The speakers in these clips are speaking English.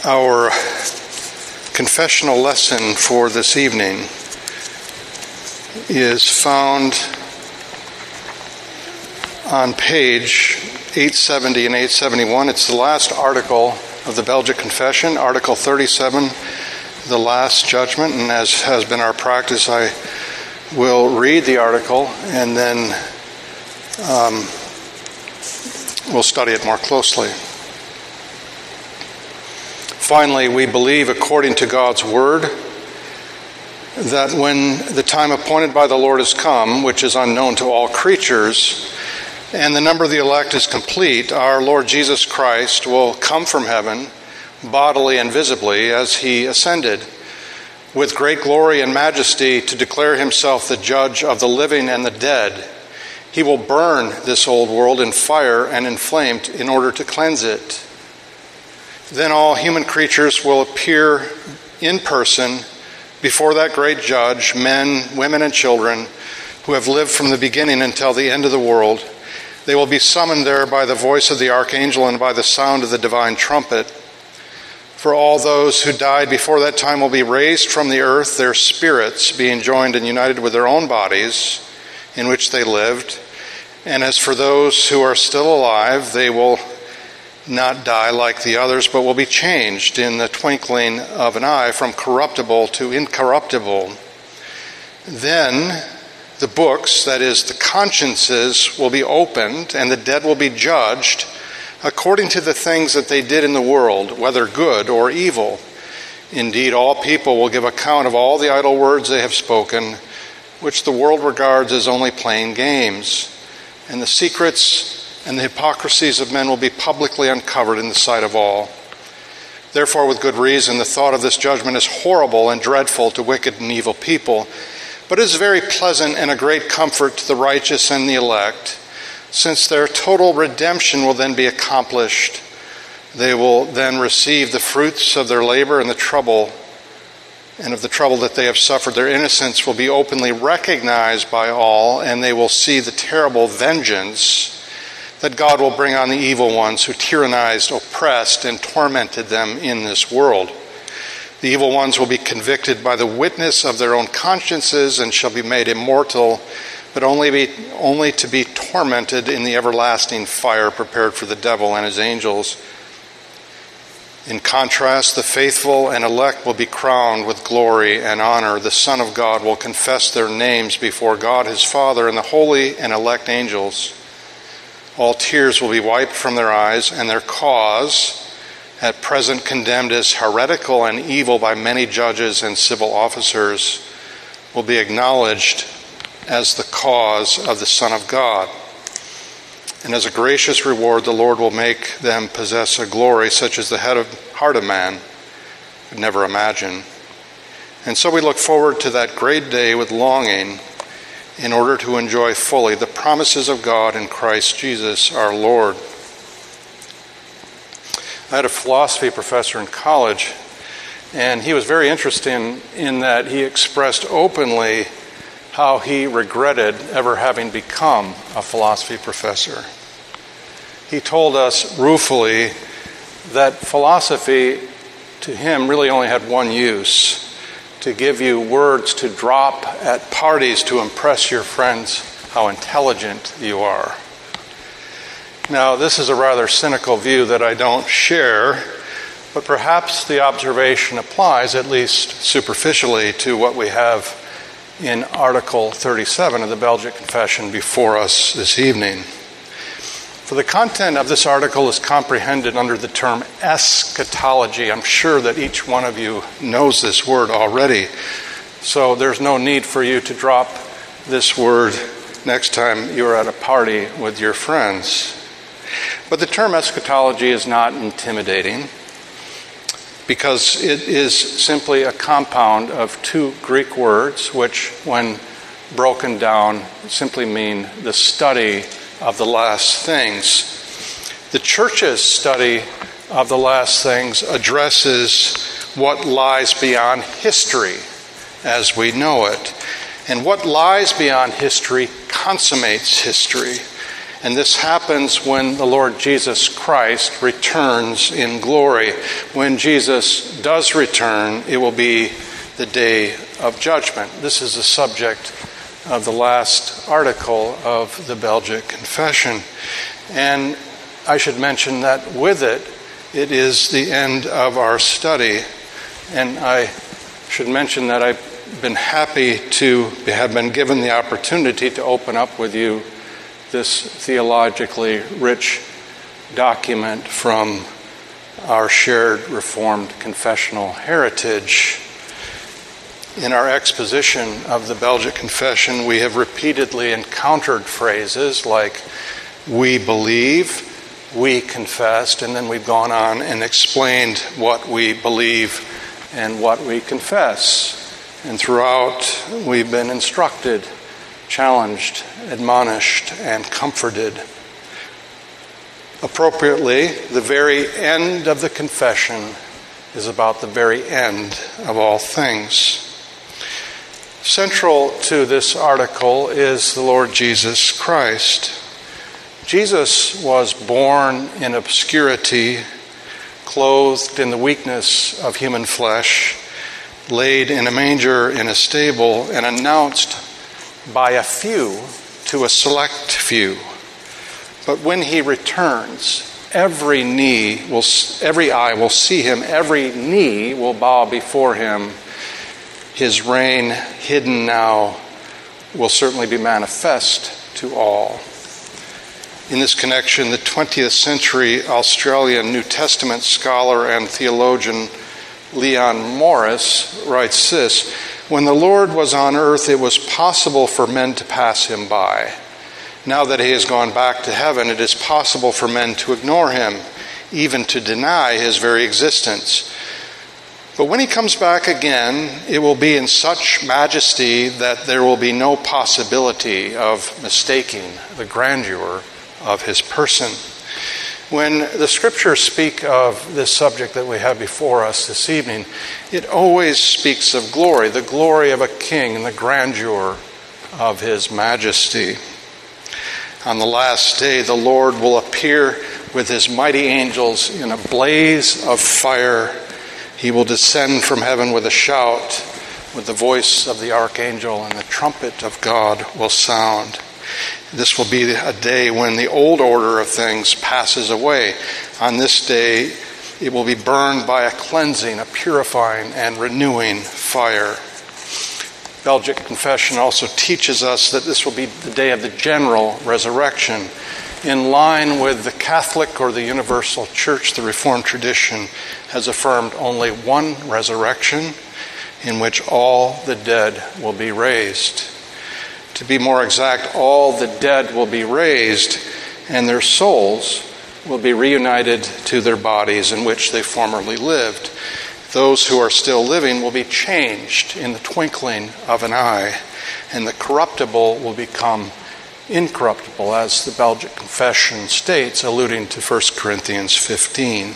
Our confessional lesson for this evening is found on page 870 and 871. It's the last article of the Belgic Confession, Article 37, the last judgment. And as has been our practice, I will read the article and then we'll study it more closely. Finally, we believe, according to God's word, that when the time appointed by the Lord is come, which is unknown to all creatures, and the number of the elect is complete, our Lord Jesus Christ will come from heaven, bodily and visibly, as he ascended, with great glory and majesty, to declare himself the judge of the living and the dead. He will burn this old world in fire and in flame in order to cleanse it. Then all human creatures will appear in person before that great judge, men, women, and children who have lived from the beginning until the end of the world. They will be summoned there by the voice of the archangel and by the sound of the divine trumpet. For all those who died before that time will be raised from the earth, their spirits being joined and united with their own bodies in which they lived. And as for those who are still alive, they will not die like the others, but will be changed in the twinkling of an eye from corruptible to incorruptible. Then the books, that is, the consciences, will be opened, and the dead will be judged according to the things that they did in the world, whether good or evil. Indeed, all people will give account of all the idle words they have spoken, which the world regards as only playing games. And the secrets and the hypocrisies of men will be publicly uncovered in the sight of all. Therefore, with good reason, the thought of this judgment is horrible and dreadful to wicked and evil people, but it is very pleasant and a great comfort to the righteous and the elect, since their total redemption will then be accomplished. They will then receive the fruits of their labor and the trouble that they have suffered. Their innocence will be openly recognized by all, and they will see the terrible vengeance that God will bring on the evil ones who tyrannized, oppressed, and tormented them in this world. The evil ones will be convicted by the witness of their own consciences and shall be made immortal, but only to be tormented in the everlasting fire prepared for the devil and his angels. In contrast, the faithful and elect will be crowned with glory and honor. The Son of God will confess their names before God his Father and the holy and elect angels. All tears will be wiped from their eyes, and their cause, at present condemned as heretical and evil by many judges and civil officers, will be acknowledged as the cause of the Son of God. And as a gracious reward, the Lord will make them possess a glory such as the heart of man could never imagine. And so we look forward to that great day with longing, in order to enjoy fully the promises of God in Christ Jesus our Lord. I had a philosophy professor in college, and he was very interesting in that he expressed openly how he regretted ever having become a philosophy professor. He told us ruefully that philosophy to him really only had one use: to give you words to drop at parties to impress your friends how intelligent you are. Now, this is a rather cynical view that I don't share, but perhaps the observation applies, at least superficially, to what we have in Article 37 of the Belgic Confession before us this evening. For the content of this article is comprehended under the term eschatology. I'm sure that each one of you knows this word already, so there's no need for you to drop this word next time you're at a party with your friends. But the term eschatology is not intimidating, because it is simply a compound of two Greek words, which, when broken down, simply mean the study of the last things. The church's study of the last things addresses what lies beyond history as we know it. And what lies beyond history consummates history. And this happens when the Lord Jesus Christ returns in glory. When Jesus does return, it will be the day of judgment. This is the subject of the last article of the Belgic Confession. And I should mention that with it, it is the end of our study. And I should mention that I've been happy to have been given the opportunity to open up with you this theologically rich document from our shared Reformed confessional heritage. In our exposition of the Belgic Confession, we have repeatedly encountered phrases like, we believe, we confessed, and then we've gone on and explained what we believe and what we confess. And throughout, we've been instructed, challenged, admonished, and comforted. Appropriately, the very end of the confession is about the very end of all things. Central to this article is the Lord Jesus Christ. Jesus was born in obscurity, clothed in the weakness of human flesh, laid in a manger in a stable, and announced by a few to a select few. But when he returns, every eye will see him, every knee will bow before him. His reign, hidden now, will certainly be manifest to all. In this connection, the 20th century Australian New Testament scholar and theologian Leon Morris writes this: when the Lord was on earth, it was possible for men to pass him by. Now that he has gone back to heaven, it is possible for men to ignore him, even to deny his very existence. But when he comes back again, it will be in such majesty that there will be no possibility of mistaking the grandeur of his person. When the scriptures speak of this subject that we have before us this evening, it always speaks of glory, the glory of a king and the grandeur of his majesty. On the last day, the Lord will appear with his mighty angels in a blaze of fire. He will descend from heaven with a shout, with the voice of the archangel, and the trumpet of God will sound. This will be a day when the old order of things passes away. On this day, it will be burned by a cleansing, a purifying, and renewing fire. Belgic Confession also teaches us that this will be the day of the general resurrection. In line with the Catholic or the Universal Church, the Reformed tradition has affirmed only one resurrection in which all the dead will be raised. To be more exact, all the dead will be raised and their souls will be reunited to their bodies in which they formerly lived. Those who are still living will be changed in the twinkling of an eye, and the corruptible will become incorruptible, as the Belgic Confession states, alluding to 1 Corinthians 15.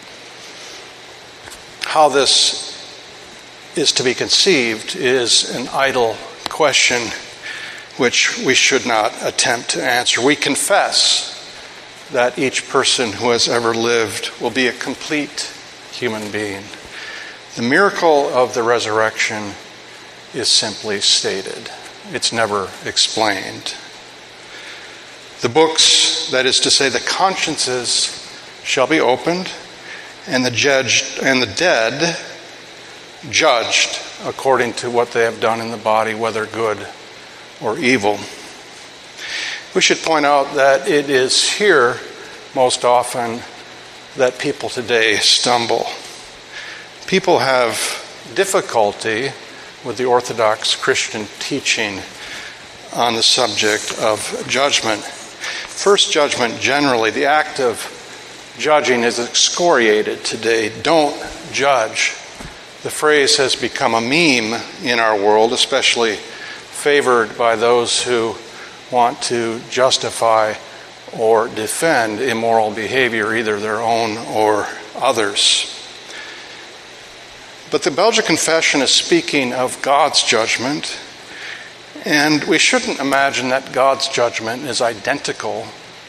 How this is to be conceived is an idle question which we should not attempt to answer. We confess that each person who has ever lived will be a complete human being. The miracle of the resurrection is simply stated. It's never explained. The books, that is to say, the consciences, shall be opened, and the dead judged according to what they have done in the body, whether good or evil. We should point out that it is here most often that people today stumble. People have difficulty with the Orthodox Christian teaching on the subject of judgment. First judgment, generally, the act of judging is excoriated today. Don't judge. The phrase has become a meme in our world, especially favored by those who want to justify or defend immoral behavior, either their own or others. But the Belgic Confession is speaking of God's judgment, and we shouldn't imagine that God's judgment is identical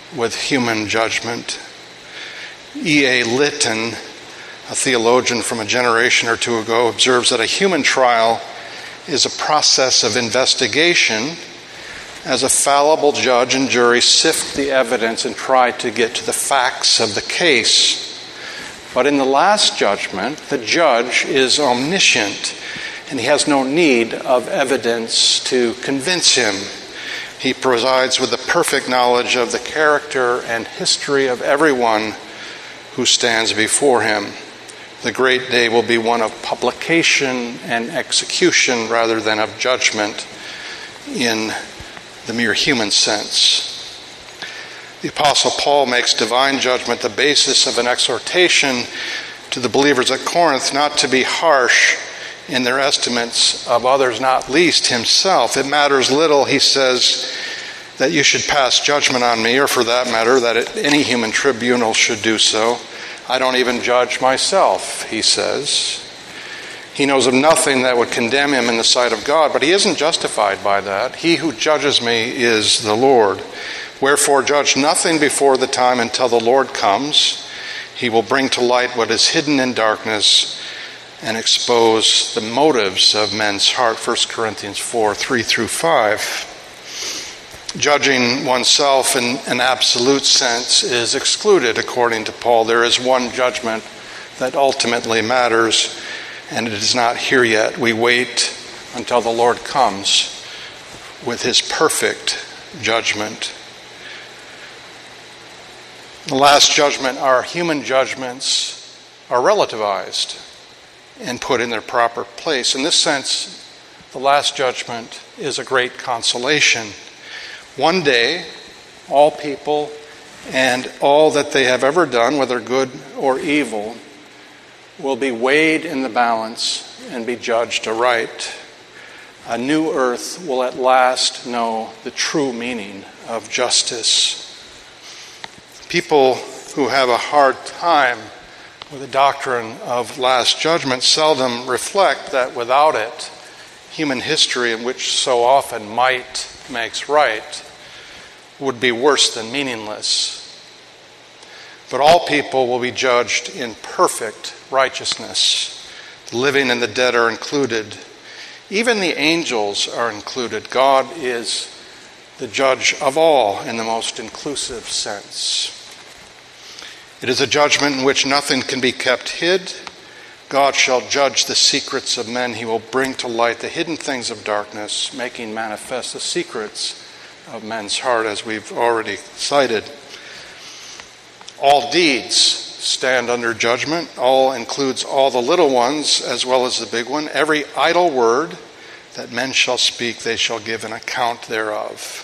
with human judgment. E.A. Lytton, a theologian from a generation or two ago, observes that a human trial is a process of investigation as a fallible judge and jury sift the evidence and try to get to the facts of the case. But in the last judgment, the judge is omniscient, and he has no need of evidence to convince him. He presides with the perfect knowledge of the character and history of everyone who stands before him. The great day will be one of publication and execution rather than of judgment in the mere human sense. The Apostle Paul makes divine judgment the basis of an exhortation to the believers at Corinth not to be harsh in their estimates of others, not least himself. It matters little, he says, that you should pass judgment on me, or for that matter, that any human tribunal should do so. I don't even judge myself, he says. He knows of nothing that would condemn him in the sight of God, but he isn't justified by that. He who judges me is the Lord. Wherefore judge nothing before the time until the Lord comes. He will bring to light what is hidden in darkness and expose the motives of men's heart. 1 Corinthians 4, 3 through 5. Judging oneself in an absolute sense is excluded, according to Paul. There is one judgment that ultimately matters, and it is not here yet. We wait until the Lord comes with his perfect judgment. The last judgment, our human judgments, are relativized and put in their proper place. In this sense, the last judgment is a great consolation. One day, all people and all that they have ever done, whether good or evil, will be weighed in the balance and be judged aright. A new earth will at last know the true meaning of justice. People who have a hard time with the doctrine of last judgment seldom reflect that without it, human history, in which so often might makes right, would be worse than meaningless. But all people will be judged in perfect righteousness. The living and the dead are included. Even the angels are included. God is the judge of all in the most inclusive sense. It is a judgment in which nothing can be kept hid. God shall judge the secrets of men. He will bring to light the hidden things of darkness, making manifest the secrets of men's heart, as we've already cited. All deeds stand under judgment. All includes all the little ones as well as the big one. Every idle word that men shall speak, they shall give an account thereof.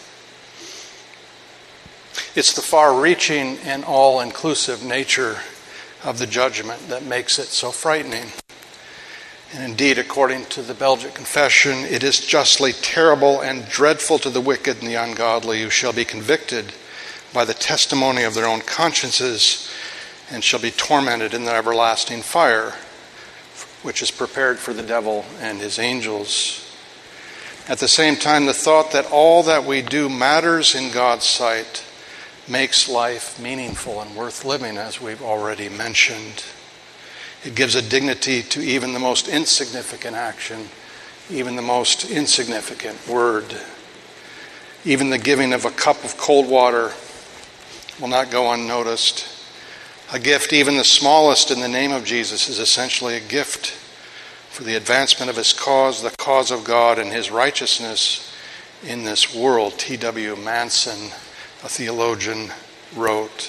It's the far-reaching and all-inclusive nature of the judgment that makes it so frightening. And indeed, according to the Belgic Confession, it is justly terrible and dreadful to the wicked and the ungodly, who shall be convicted by the testimony of their own consciences and shall be tormented in the everlasting fire, which is prepared for the devil and his angels. At the same time, the thought that all that we do matters in God's sight makes life meaningful and worth living, as we've already mentioned. It gives a dignity to even the most insignificant action, even the most insignificant word. Even the giving of a cup of cold water will not go unnoticed. A gift, even the smallest, in the name of Jesus is essentially a gift for the advancement of his cause, the cause of God and his righteousness in this world. T.W. Manson, a theologian, wrote.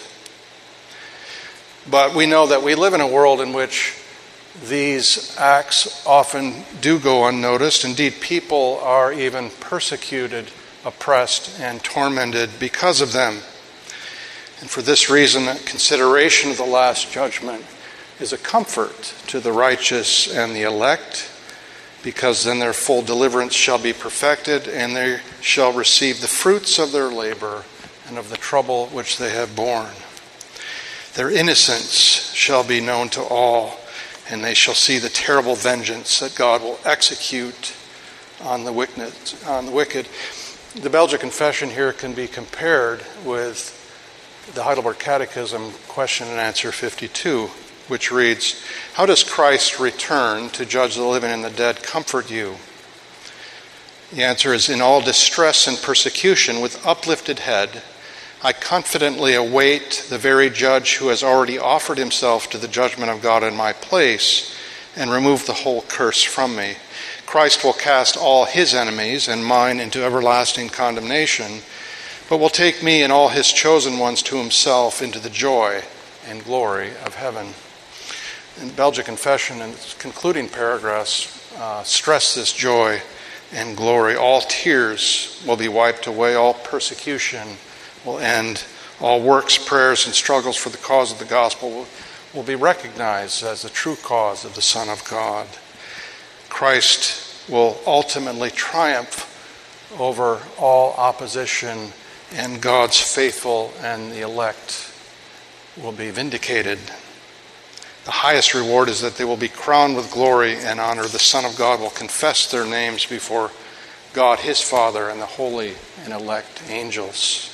But we know that we live in a world in which these acts often do go unnoticed. Indeed, people are even persecuted, oppressed, and tormented because of them. And for this reason, consideration of the last judgment is a comfort to the righteous and the elect, because then their full deliverance shall be perfected, and they shall receive the fruits of their labor and of the trouble which they have borne. Their innocence shall be known to all, and they shall see the terrible vengeance that God will execute on the wicked. The Belgic Confession here can be compared with the Heidelberg Catechism, question and answer 52, which reads, "How does Christ return to judge the living and the dead comfort you?" The answer is, "In all distress and persecution, with uplifted head, I confidently await the very judge who has already offered himself to the judgment of God in my place and removed the whole curse from me. Christ will cast all his enemies and mine into everlasting condemnation, but will take me and all his chosen ones to himself into the joy and glory of heaven." And the Belgic Confession, in its concluding paragraphs, stress this joy and glory. All tears will be wiped away, all persecution will end, all works, prayers, and struggles for the cause of the gospel will be recognized as the true cause of the Son of God. Christ will ultimately triumph over all opposition, and God's faithful and the elect will be vindicated. The highest reward is that they will be crowned with glory and honor. The Son of God will confess their names before God, his Father, and the holy and elect angels.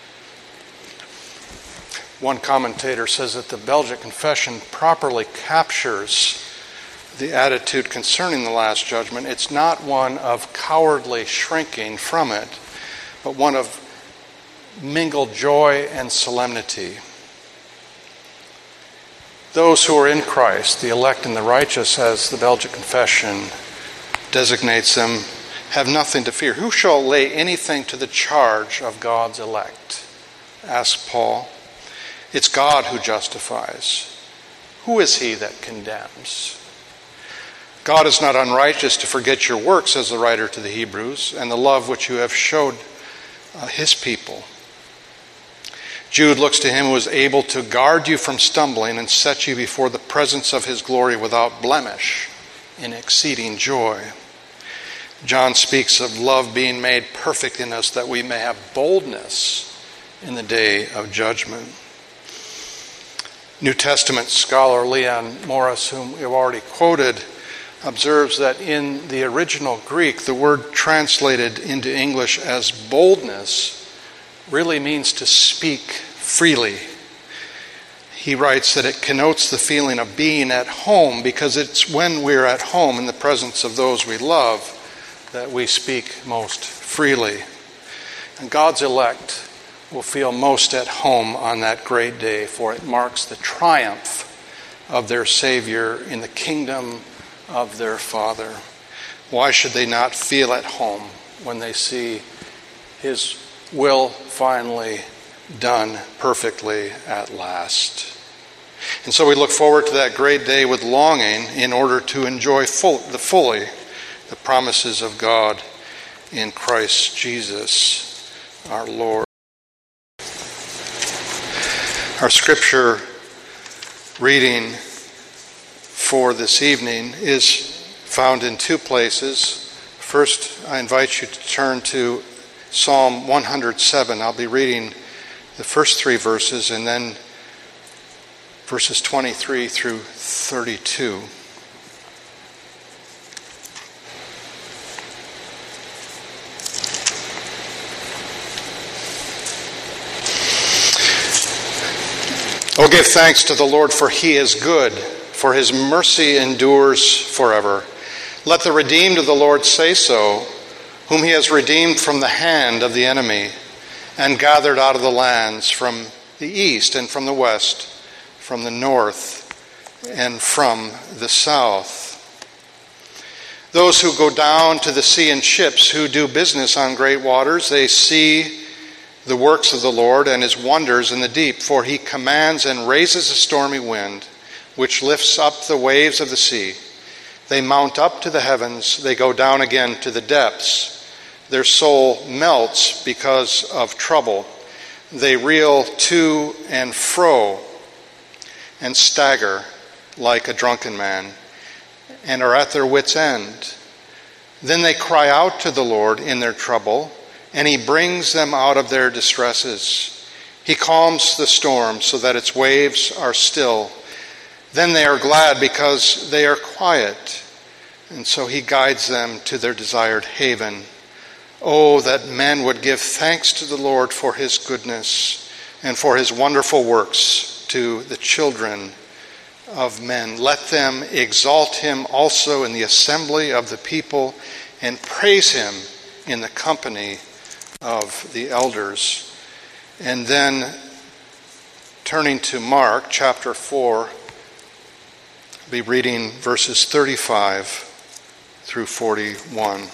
One commentator says that the Belgic Confession properly captures the attitude concerning the Last Judgment. It's not one of cowardly shrinking from it, but one of mingled joy and solemnity. Those who are in Christ, the elect and the righteous, as the Belgic Confession designates them, have nothing to fear. Who shall lay anything to the charge of God's elect? Asked Paul. It's God who justifies. Who is he that condemns? God is not unrighteous to forget your works, says the writer to the Hebrews, and the love which you have showed his people. Jude looks to him who is able to guard you from stumbling and set you before the presence of his glory without blemish in exceeding joy. John speaks of love being made perfect in us that we may have boldness in the day of judgment. New Testament scholar Leon Morris, whom we've already quoted, observes that in the original Greek, the word translated into English as boldness really means to speak freely. He writes that it connotes the feeling of being at home, because it's when we're at home in the presence of those we love that we speak most freely. And God's elect will feel most at home on that great day, for it marks the triumph of their Savior in the kingdom of their Father. Why should they not feel at home when they see his will finally done perfectly at last? And so we look forward to that great day with longing in order to enjoy fully the promises of God in Christ Jesus our Lord. Our scripture reading for this evening is found in two places. First, I invite you to turn to Psalm 107. I'll be reading the first three verses and then verses 23 through 32. Oh, give thanks to the Lord, for he is good, for his mercy endures forever. Let the redeemed of the Lord say so, whom he has redeemed from the hand of the enemy, and gathered out of the lands from the east and from the west, from the north and from the south. Those who go down to the sea in ships, who do business on great waters, they see the works of the Lord and his wonders in the deep, for he commands and raises a stormy wind, which lifts up the waves of the sea. They mount up to the heavens, they go down again to the depths. Their soul melts because of trouble. They reel to and fro and stagger like a drunken man, and are at their wits' end. Then they cry out to the Lord in their trouble, and he brings them out of their distresses. He calms the storm so that its waves are still. Then they are glad because they are quiet, and so he guides them to their desired haven. Oh, that men would give thanks to the Lord for his goodness and for his wonderful works to the children of men. Let them exalt him also in the assembly of the people, and praise him in the company of the elders. And then, turning to Mark chapter 4, I'll be reading verses 35 through 41.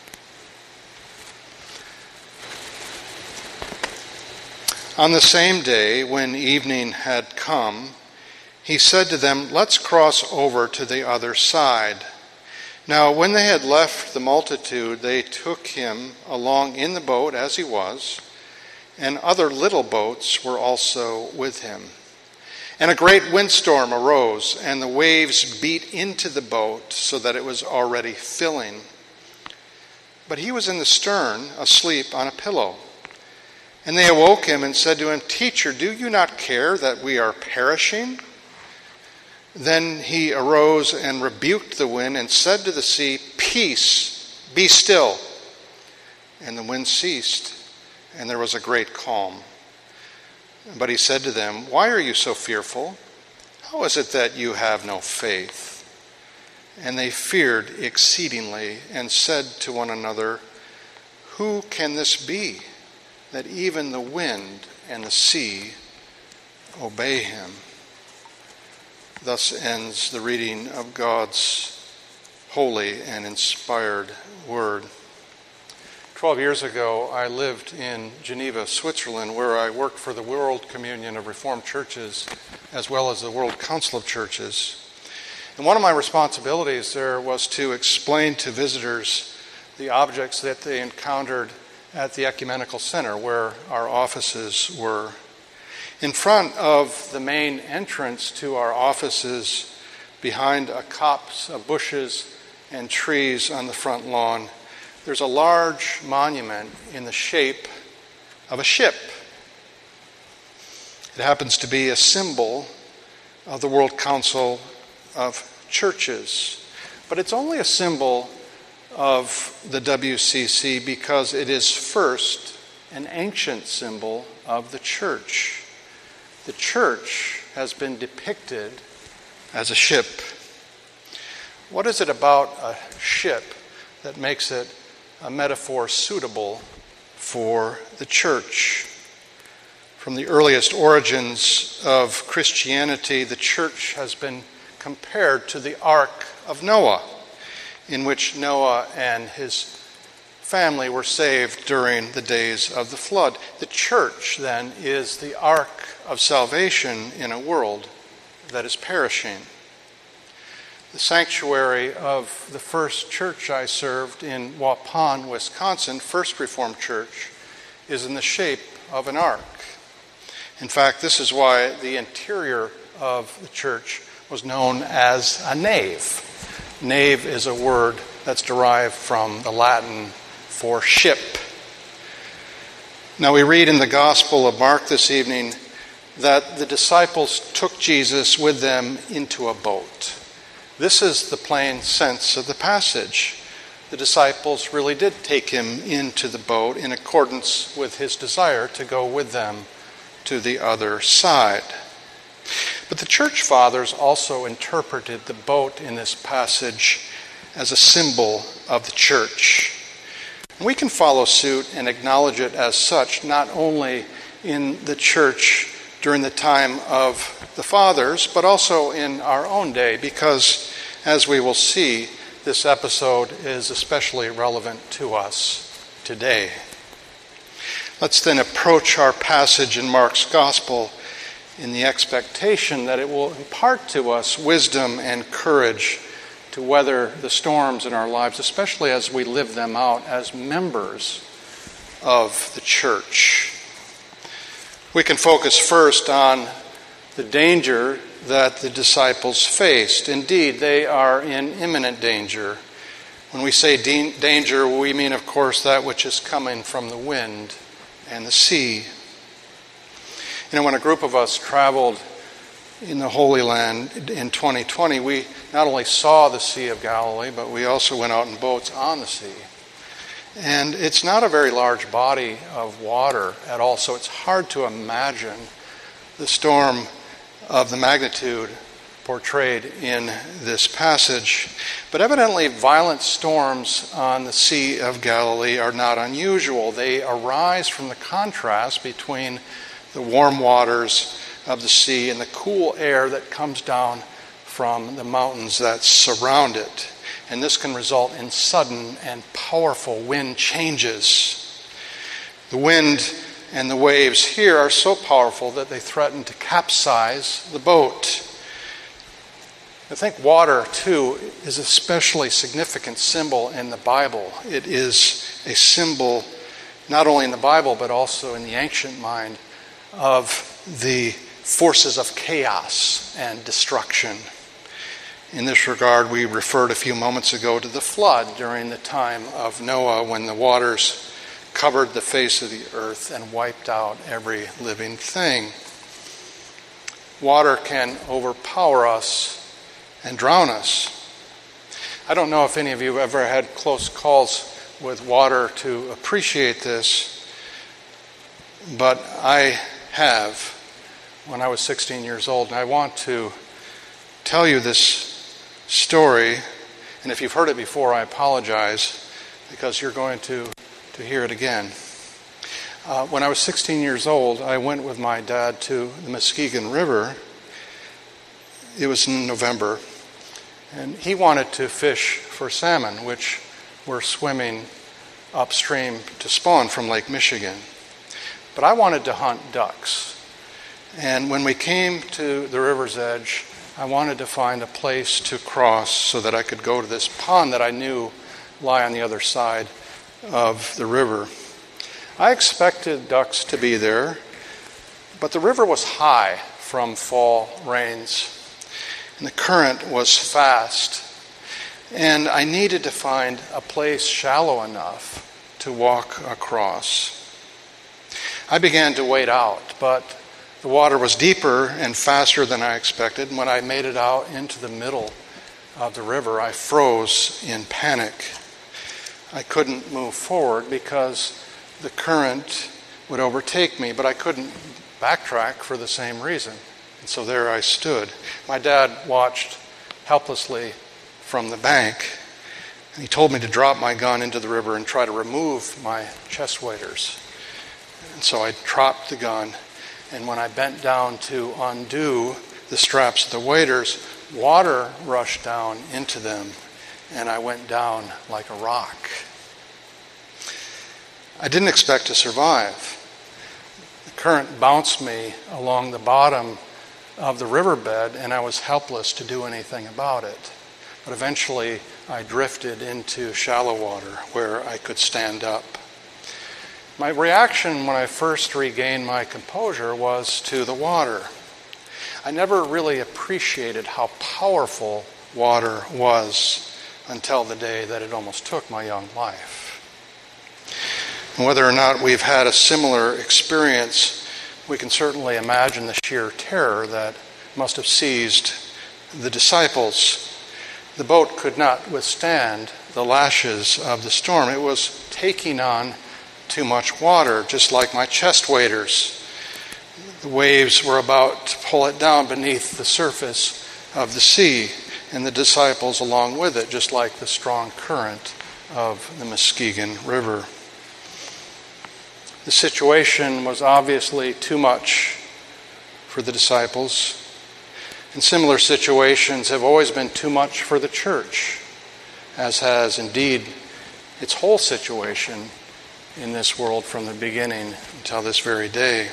On the same day, when evening had come, he said to them, "Let's cross over to the other side." Now, when they had left the multitude, they took him along in the boat as he was, and other little boats were also with him. And a great windstorm arose, and the waves beat into the boat so that it was already filling. But he was in the stern, asleep on a pillow. And they awoke him and said to him, "Teacher, do you not care that we are perishing?" Then he arose and rebuked the wind and said to the sea, "Peace, be still." And the wind ceased, and there was a great calm. But he said to them, "Why are you so fearful? How is it that you have no faith?" And they feared exceedingly and said to one another, "Who can this be, that even the wind and the sea obey him?" Thus ends the reading of God's holy and inspired word. 12 years ago, I lived in Geneva, Switzerland, where I worked for the World Communion of Reformed Churches, as well as the World Council of Churches. And one of my responsibilities there was to explain to visitors the objects that they encountered at the Ecumenical Center, where our offices were. In front of the main entrance to our offices, behind a copse of bushes and trees on the front lawn, there's a large monument in the shape of a ship. It happens to be a symbol of the World Council of Churches. But it's only a symbol of the WCC because it is first an ancient symbol of the church. The church has been depicted as a ship. What is it about a ship that makes it a metaphor suitable for the church? From the earliest origins of Christianity, the church has been compared to the Ark of Noah, in which Noah and his family were saved during the days of the flood. The church, then, is the ark of salvation in a world that is perishing. The sanctuary of the first church I served in Waupun, Wisconsin, First Reformed Church, is in the shape of an ark. In fact, this is why the interior of the church was known as a nave. Nave is a word that's derived from the Latin for ship. Now we read in the Gospel of Mark this evening that the disciples took Jesus with them into a boat. This is the plain sense of the passage. The disciples really did take him into the boat in accordance with his desire to go with them to the other side. But the church fathers also interpreted the boat in this passage as a symbol of the church. We can follow suit and acknowledge it as such, not only in the church during the time of the fathers, but also in our own day, because, as we will see, this episode is especially relevant to us today. Let's then approach our passage in Mark's Gospel in the expectation that it will impart to us wisdom and courage to weather the storms in our lives, especially as we live them out as members of the church. We can focus first on the danger that the disciples faced. Indeed, they are in imminent danger. When we say danger, we mean, of course, that which is coming from the wind and the sea. You know, when a group of us traveled in the Holy Land in 2020, we not only saw the Sea of Galilee, but we also went out in boats on the sea. And it's not a very large body of water at all, so it's hard to imagine the storm of the magnitude portrayed in this passage. But evidently, violent storms on the Sea of Galilee are not unusual. They arise from the contrast between the warm waters of the sea and the cool air that comes down from the mountains that surround it. And this can result in sudden and powerful wind changes. The wind and the waves here are so powerful that they threaten to capsize the boat. I think water, too, is a especially significant symbol in the Bible. It is a symbol not only in the Bible but also in the ancient mind of the forces of chaos and destruction. In this regard, we referred a few moments ago to the flood during the time of Noah, when the waters covered the face of the earth and wiped out every living thing. Water can overpower us and drown us. I don't know if any of you have ever had close calls with water to appreciate this, but I have when I was 16 years old, and I want to tell you this story, and if you've heard it before, I apologize, because you're going to hear it again. When I was 16 years old, I went with my dad to the Muskegon River. It was in November, and he wanted to fish for salmon, which were swimming upstream to spawn from Lake Michigan. But I wanted to hunt ducks. And when we came to the river's edge, I wanted to find a place to cross so that I could go to this pond that I knew lay on the other side of the river. I expected ducks to be there, but the river was high from fall rains, and the current was fast, and I needed to find a place shallow enough to walk across. I began to wade out, but the water was deeper and faster than I expected, and when I made it out into the middle of the river, I froze in panic. I couldn't move forward because the current would overtake me, but I couldn't backtrack for the same reason. And so there I stood. My dad watched helplessly from the bank, and he told me to drop my gun into the river and try to remove my chest waders. And so I dropped the gun, and when I bent down to undo the straps of the waders, water rushed down into them, and I went down like a rock. I didn't expect to survive. The current bounced me along the bottom of the riverbed, and I was helpless to do anything about it. But eventually, I drifted into shallow water where I could stand up. My reaction when I first regained my composure was to the water. I never really appreciated how powerful water was until the day that it almost took my young life. And whether or not we've had a similar experience, we can certainly imagine the sheer terror that must have seized the disciples. The boat could not withstand the lashes of the storm. It was taking on too much water, just like my chest waders. The waves were about to pull it down beneath the surface of the sea, and the disciples along with it, just like the strong current of the Muskegon River. The situation was obviously too much for the disciples, and similar situations have always been too much for the church, as has indeed its whole situation in this world from the beginning until this very day.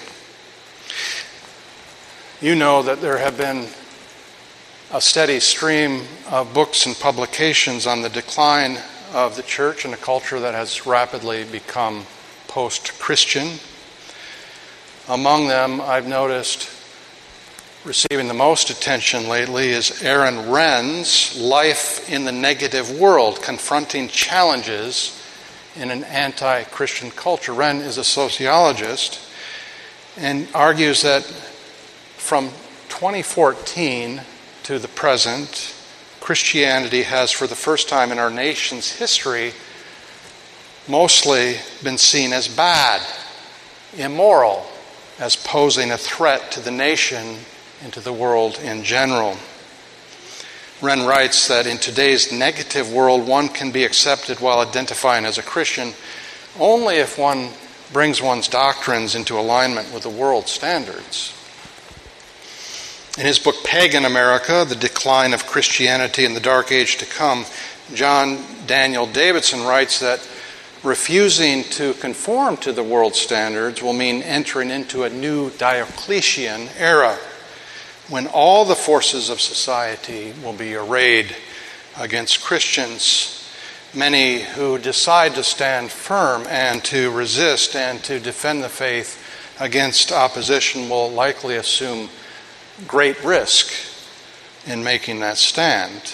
You know that there have been a steady stream of books and publications on the decline of the church and a culture that has rapidly become post-Christian. Among them, I've noticed receiving the most attention lately is Aaron Renn's Life in the Negative World, Confronting Challenges in an Anti-Christian Culture. Renn is a sociologist and argues that from 2014 to the present, Christianity has, for the first time in our nation's history, mostly been seen as bad, immoral, as posing a threat to the nation and to the world in general. Wren writes that in today's negative world, one can be accepted while identifying as a Christian only if one brings one's doctrines into alignment with the world's standards. In his book, Pagan America, The Decline of Christianity in the Dark Age to Come, John Daniel Davidson writes that refusing to conform to the world's standards will mean entering into a new Diocletian era, when all the forces of society will be arrayed against Christians. Many who decide to stand firm and to resist and to defend the faith against opposition will likely assume great risk in making that stand.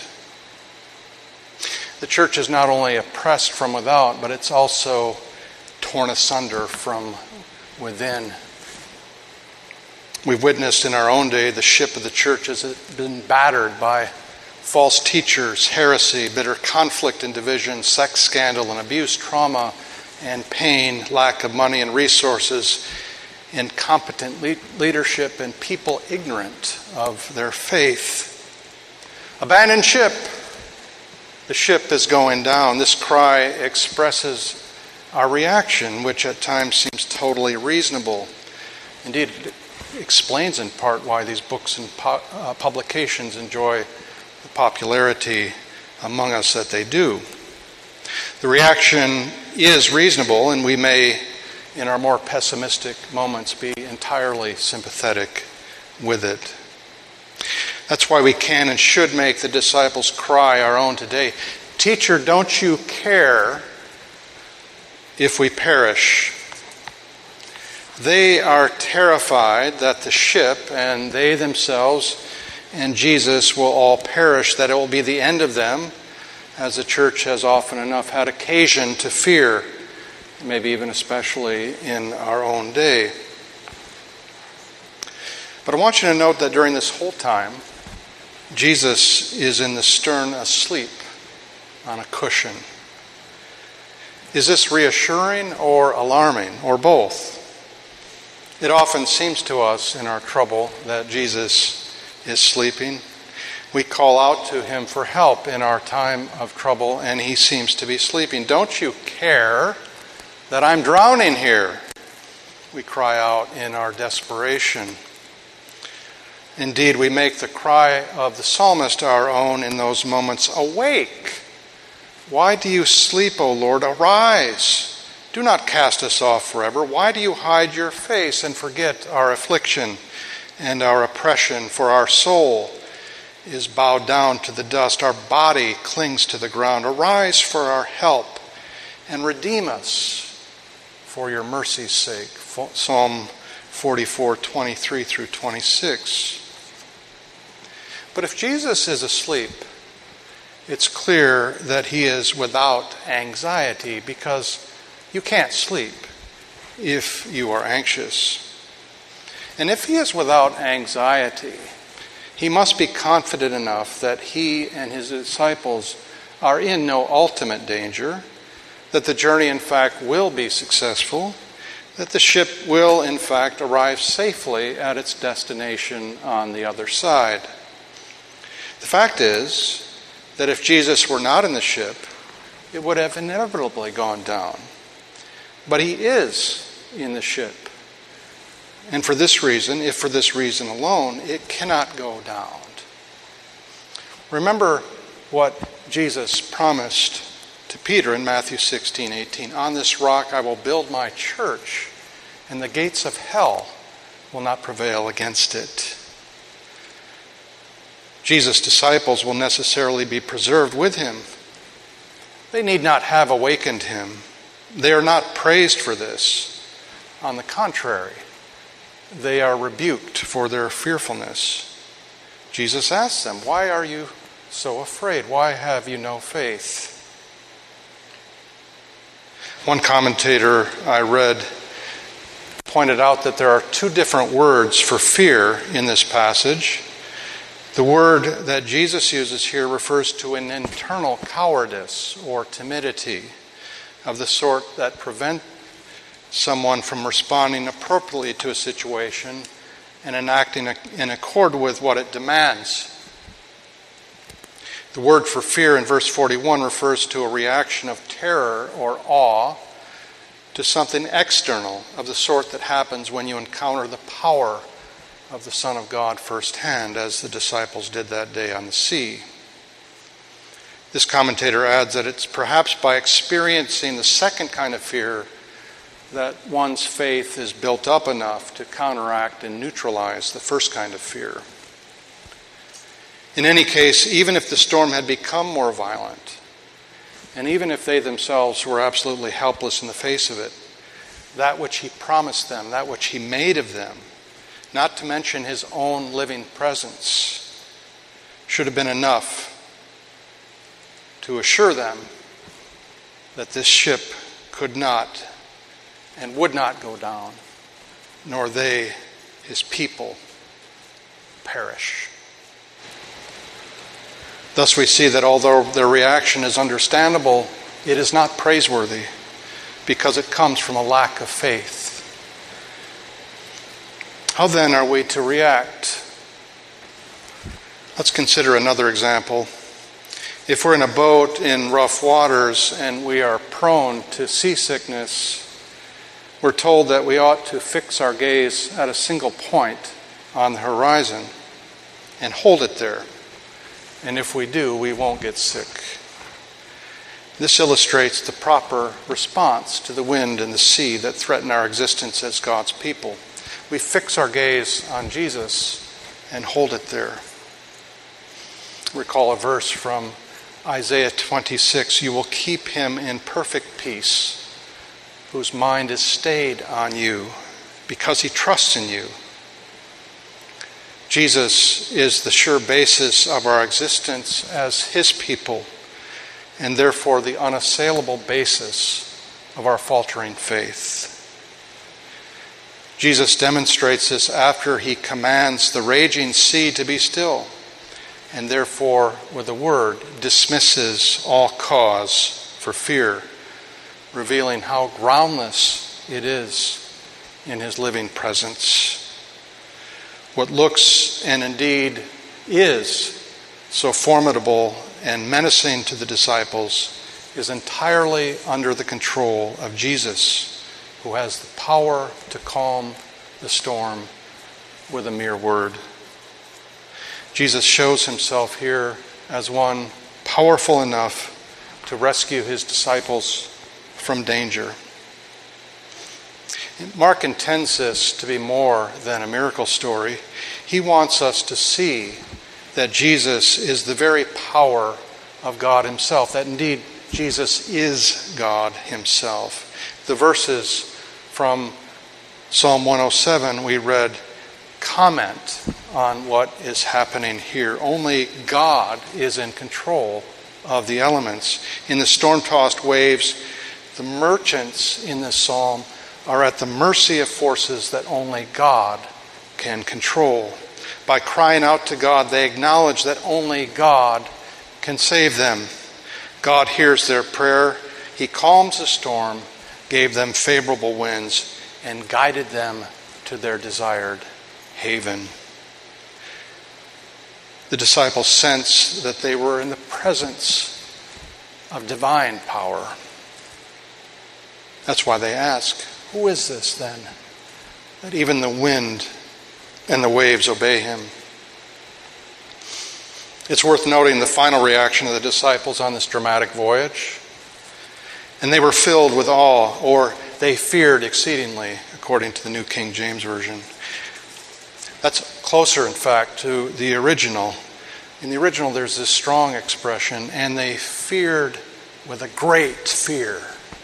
The church is not only oppressed from without, but it's also torn asunder from within. We've witnessed in our own day the ship of the church has been battered by false teachers, heresy, bitter conflict and division, sex scandal and abuse, trauma and pain, lack of money and resources, incompetent leadership, and people ignorant of their faith. Abandon ship. The ship is going down. This cry expresses our reaction, which at times seems totally reasonable. Indeed, it explains in part why these books and publications enjoy the popularity among us that they do. The reaction is reasonable, and we may, in our more pessimistic moments, be entirely sympathetic with it. That's why we can and should make the disciples' cry our own today. Teacher, don't you care if we perish? They are terrified that the ship and they themselves and Jesus will all perish, that it will be the end of them, as the church has often enough had occasion to fear, maybe even especially in our own day. But I want you to note that during this whole time, Jesus is in the stern asleep on a cushion. Is this reassuring or alarming, or both? It often seems to us in our trouble that Jesus is sleeping. We call out to him for help in our time of trouble, and he seems to be sleeping. Don't you care that I'm drowning here? We cry out in our desperation. Indeed, we make the cry of the psalmist our own in those moments. Awake! Why do you sleep, O Lord? Arise! Do not cast us off forever. Why do you hide your face and forget our affliction and our oppression? For our soul is bowed down to the dust. Our body clings to the ground. Arise for our help and redeem us for your mercy's sake. Psalm 44:23 through 26. But if Jesus is asleep, it's clear that he is without anxiety, because you can't sleep if you are anxious. And if he is without anxiety, he must be confident enough that he and his disciples are in no ultimate danger, that the journey in fact will be successful, that the ship will in fact arrive safely at its destination on the other side. The fact is that if Jesus were not in the ship, it would have inevitably gone down. But he is in the ship. And for this reason, if for this reason alone, it cannot go down. Remember what Jesus promised to Peter in Matthew 16:18. On this rock I will build my church, and the gates of hell will not prevail against it. Jesus' disciples will necessarily be preserved with him. They need not have awakened him. They are not praised for this. On the contrary, they are rebuked for their fearfulness. Jesus asks them, why are you so afraid? Why have you no faith? One commentator I read pointed out that there are two different words for fear in this passage. The word that Jesus uses here refers to an internal cowardice or timidity. of the sort that prevent someone from responding appropriately to a situation and enacting in accord with what it demands. The word for fear in verse 41 refers to a reaction of terror or awe to something external of the sort that happens when you encounter the power of the Son of God firsthand, as the disciples did that day on the sea. This commentator adds that it's perhaps by experiencing the second kind of fear that one's faith is built up enough to counteract and neutralize the first kind of fear. In any case, even if the storm had become more violent, and even if they themselves were absolutely helpless in the face of it, that which he promised them, that which he made of them, not to mention his own living presence, should have been enough to assure them that this ship could not and would not go down, nor they, his people, perish. Thus we see that although their reaction is understandable, it is not praiseworthy because it comes from a lack of faith. How then are we to react? Let's consider another example. If we're in a boat in rough waters and we are prone to seasickness, we're told that we ought to fix our gaze at a single point on the horizon and hold it there. And if we do, we won't get sick. This illustrates the proper response to the wind and the sea that threaten our existence as God's people. We fix our gaze on Jesus and hold it there. Recall a verse from Isaiah 26, "You will keep him in perfect peace, whose mind is stayed on you, because he trusts in you." Jesus is the sure basis of our existence as his people, and therefore the unassailable basis of our faltering faith. Jesus demonstrates this after he commands the raging sea to be still, and therefore, with a word, dismisses all cause for fear, revealing how groundless it is in his living presence. What looks and indeed is so formidable and menacing to the disciples is entirely under the control of Jesus, who has the power to calm the storm with a mere word. Jesus shows himself here as one powerful enough to rescue his disciples from danger. Mark intends this to be more than a miracle story. He wants us to see that Jesus is the very power of God himself, that indeed Jesus is God himself. The verses from Psalm 107 we read comment on what is happening here. Only God is in control of the elements. In the storm-tossed waves, the merchants in this psalm are at the mercy of forces that only God can control. By crying out to God, they acknowledge that only God can save them. God hears their prayer. He calms the storm, gave them favorable winds, and guided them to their desired haven. The disciples sense that they were in the presence of divine power. That's why they ask, "Who is this then, that even the wind and the waves obey him?" It's worth noting the final reaction of the disciples on this dramatic voyage. "And they were filled with awe," or "they feared exceedingly," according to the New King James Version. That's closer, in fact, to the original. In the original, there's this strong expression, "and they feared with a great fear."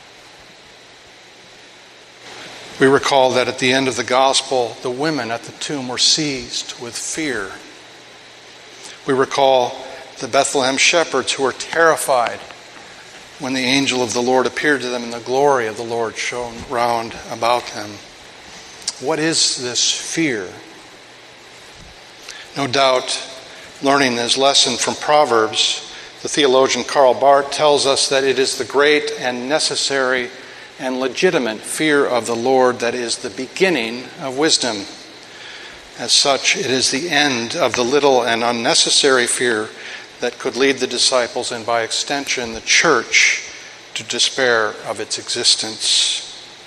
We recall that at the end of the gospel, the women at the tomb were seized with fear. We recall the Bethlehem shepherds who were terrified when the angel of the Lord appeared to them and the glory of the Lord shone round about them. What is this fear? No doubt, learning this lesson from Proverbs, The theologian Karl Barth tells us that it is the great and necessary and legitimate fear of the Lord that is the beginning of wisdom. As such, it is the end of the little and unnecessary fear that could lead the disciples, and by extension the church, to despair of its existence.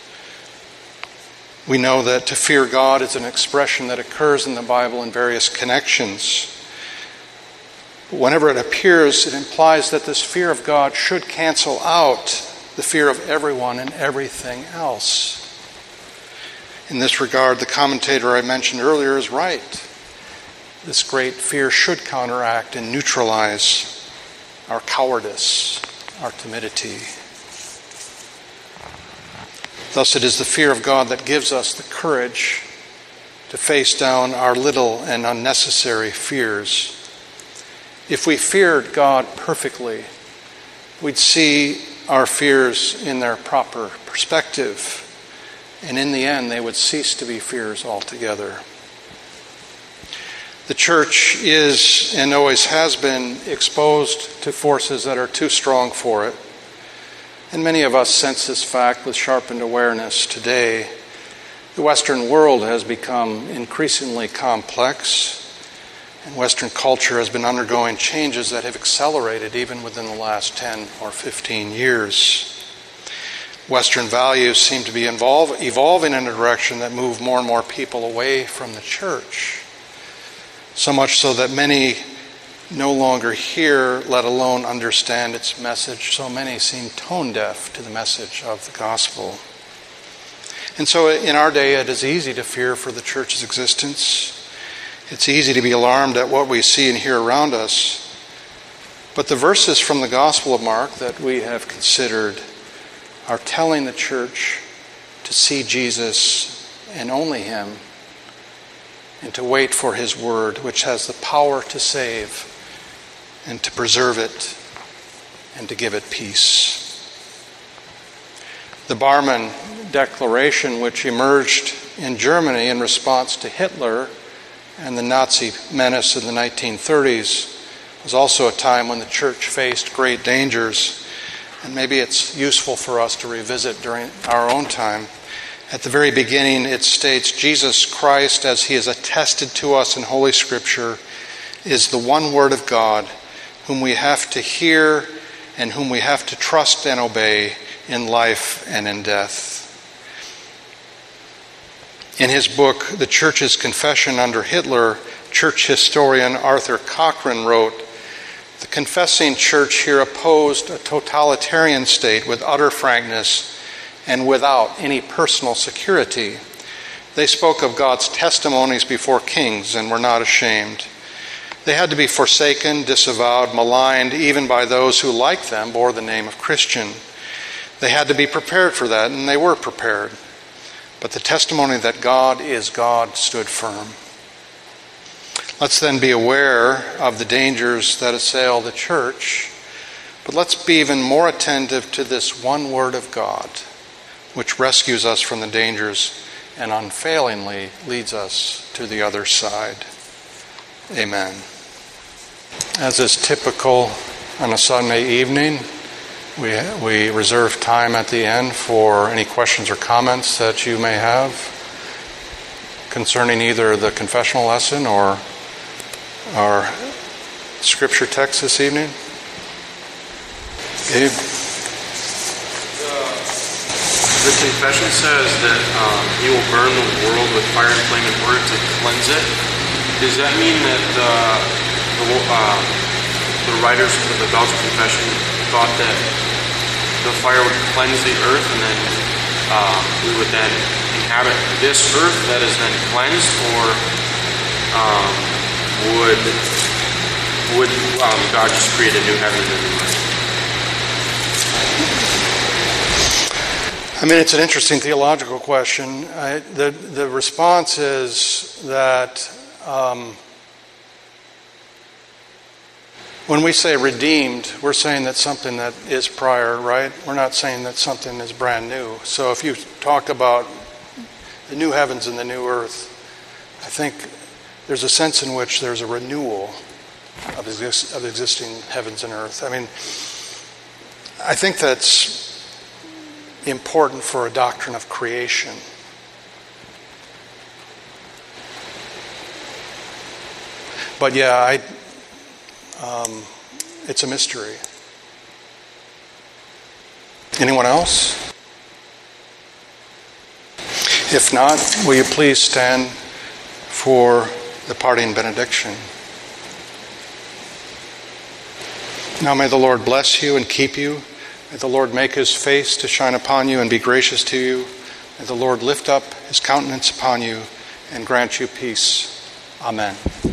We know that to fear God is an expression that occurs in the Bible in various connections. But whenever it appears, it implies that this fear of God should cancel out the fear of everyone and everything else. In this regard, the commentator I mentioned earlier is right. This great fear should counteract and neutralize our cowardice, our timidity. Thus, it is the fear of God that gives us the courage to face down our little and unnecessary fears. If we feared God perfectly, we'd see our fears in their proper perspective, and in the end, they would cease to be fears altogether. The church is, and always has been, exposed to forces that are too strong for it. And many of us sense this fact with sharpened awareness today. The Western world has become increasingly complex, and Western culture has been undergoing changes that have accelerated even within the last 10 or 15 years. Western values seem to be evolving in a direction that move more and more people away from the church. So much so that many no longer hear, let alone understand its message. So many seem tone deaf to the message of the gospel. And so in our day, it is easy to fear for the church's existence. It's easy to be alarmed at what we see and hear around us. But the verses from the Gospel of Mark that we have considered are telling the church to see Jesus and only Him, and to wait for His word, which has the power to save and to preserve it and to give it peace. The Barmen Declaration, which emerged in Germany in response to Hitler and the Nazi menace in the 1930s, was also a time when the church faced great dangers, and maybe it's useful for us to revisit during our own time. At the very beginning, it states, Jesus Christ, as He is attested to us in Holy Scripture, is the one Word of God, whom we have to hear and whom we have to trust and obey in life and in death. In his book, The Church's Confession Under Hitler, church historian Arthur Cochrane wrote, "The confessing church here opposed a totalitarian state with utter frankness and without any personal security. They spoke of God's testimonies before kings and were not ashamed. They had to be forsaken, disavowed, maligned, even by those who, like them, bore the name of Christian. They had to be prepared for that, and they were prepared. But the testimony that God is God stood firm." Let's then be aware of the dangers that assail the church, but let's be even more attentive to this one Word of God, which rescues us from the dangers and unfailingly leads us to the other side. Amen. As is typical on a Sunday evening, we reserve time at the end for any questions or comments that you may have concerning either the confessional lesson or our scripture text this evening. Gabe? The confession says that He will burn the world with fire and flame in order to cleanse it. Does that mean that the writers of the Gospel Confession thought that the fire would cleanse the earth and then we would then inhabit this earth that is then cleansed, or would God just create a new heaven and a new earth? I mean, it's an interesting theological question. The response is that when we say redeemed, we're saying that something that is prior, right? We're not saying that something is brand new. So if you talk about the new heavens and the new earth, I think there's a sense in which there's a renewal of existing heavens and earth. I mean, I think that's important for a doctrine of creation. But yeah, it's a mystery. Anyone else? If not, will you please stand for the parting benediction? Now may the Lord bless you and keep you. May the Lord make his face to shine upon you and be gracious to you. May the Lord lift up his countenance upon you and grant you peace. Amen.